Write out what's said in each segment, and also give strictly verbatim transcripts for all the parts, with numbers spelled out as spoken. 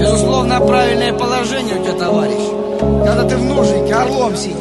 Безусловно, правильное положение у тебя, товарищ, когда ты в нужнике орлом сидишь.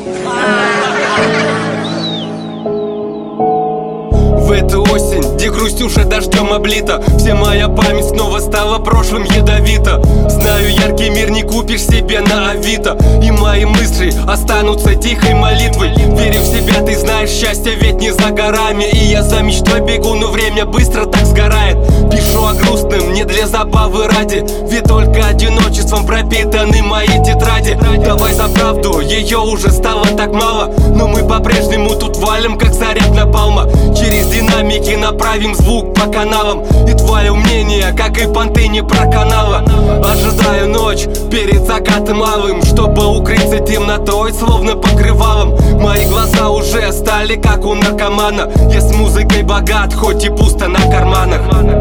В эту осень, где грусть уже дождем облита, вся моя память снова стала прошлым ядовито. Знаю, яркий мир не купишь себе на Авито, и мои мысли останутся тихой молитвой. Верю в себя, ты знаешь, счастье ведь не за горами, и я за мечтой бегу, но время быстро так сгорает. Пишу о грустном не для забавы ради, ведь только одиночеством пропитаны мои тетради. Давай за правду, ее уже стало так мало, но мы по-прежнему тут валим, как заряд напалма. Через динамики направим звук по каналам, и твое мнение, как и понты, не проканало. Ожидаю ночь перед закатом малым, чтобы укрыться темнотой, словно покрывалом. Мои глаза уже стали как у наркомана, я с музыкой богат, хоть и пусто на карманах.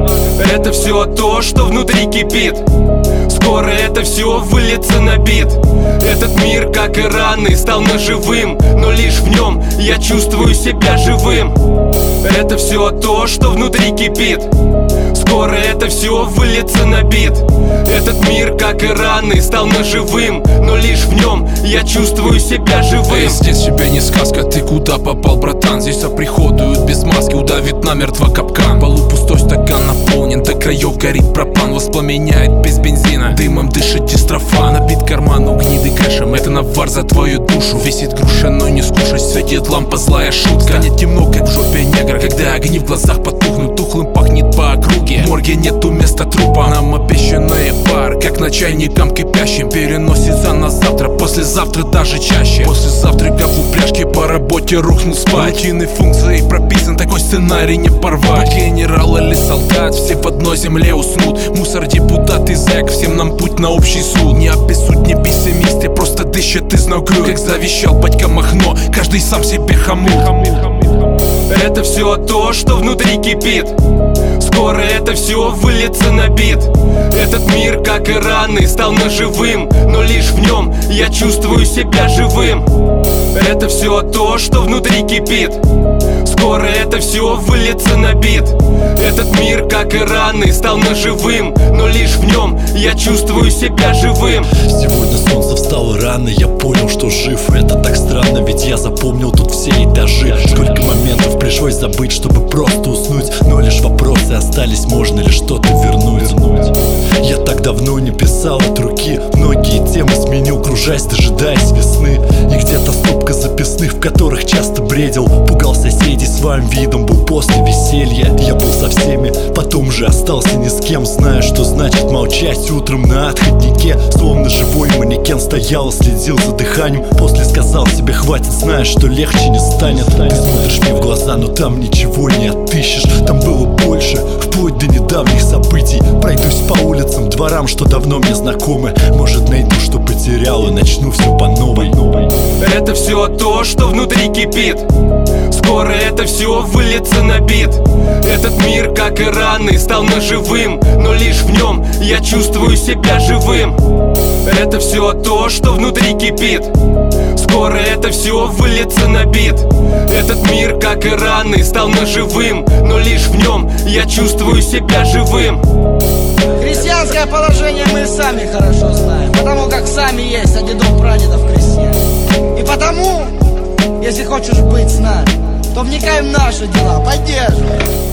Это все то, что внутри кипит, скоро это все выльется на бит. Этот мир, как и раны, стал наживым, но лишь в нем я чувствую себя живым. Это все то, что внутри кипит, скоро это все выльется на бит. Этот мир, как и раны, стал наживым, но лишь в нем я чувствую себя живым. Эй, здесь тебе не сказка, ты куда попал, братан? Здесь оприходуют без маски, удавит намертво капкан. Полупустой стакан наполнен до краев, горит пропан, воспламеняет без бензина, дымом дышит дистрофан. Набит карман угниды кэшем, это навар за твою душу. Висит груша, но не скушать, светит лампа, злая шутка. Станет темно, как в жопе негра, когда огни в глазах потухнут, тухлым пахнет по округе. В морге нету места трупа, нам обещанные пар, как на чайникам кипящим, переносится на завтра, послезавтра даже чаще. После завтрака в упряжке по работе рухнул спать. Рутинной функцией прописан, такой сценарий не порвать. Генерал или солдат, все в одной земле уснут. Мусор, депутат и зэк, всем нам путь на общий суд. Не обессудь, не пессимисты, просто дышат изногрю, как завещал батька Махно, каждый сам себе хомут. Это все то, что внутри кипит, скоро это все выльется на бит. Этот мир, как и раны, стал наживым, но лишь в нем я чувствую себя живым. Это все то, что внутри кипит, скоро это все выльется на бит. Этот мир, как и раны, стал наживым, но лишь в нем я чувствую себя живым. Сегодня солнце встало рано, я понял, что жив. Это так странно, ведь я запомнил тут все этажи. Сколько моментов пришлось забыть, чтобы просто уснуть, но лишь вопросы остались, можно ли что-то вернуть. Я так давно не писал от руки, многие темы сменил, кружась, дожидаясь весны. И где-то стопка записных, в которых часто бредил, пугал соседей своим видом, был после веселья. Я был со всеми, потом же остался ни с кем, зная, что значит молчать утром на отходнике. Словно живой манекен стоял и следил за дыханием. После сказал себе хватит, зная, что легче не станет. Ты смотришь мне в глаза, но там ничего не отыщешь. Там было больше, вплоть до недавних событий. Пройдусь по улицам, дворам, что давно мне знакомы. Может, найду, что потерял, и начну все по новой. Это все то, что внутри кипит, скоро это все выльется на бит. Этот мир, как и раны, стал наживым, но лишь в нем я чувствую себя живым. Это все то, что внутри кипит, скоро это все выльется на бит. Этот мир, как и раны, стал наживым, но лишь в нем я чувствую себя живым. Крестьянское положение мы сами хорошо знаем, потому как сами есть от дедов прадедов крестьян. И потому, если хочешь быть с нами, то вникай в наши дела, поддерживай.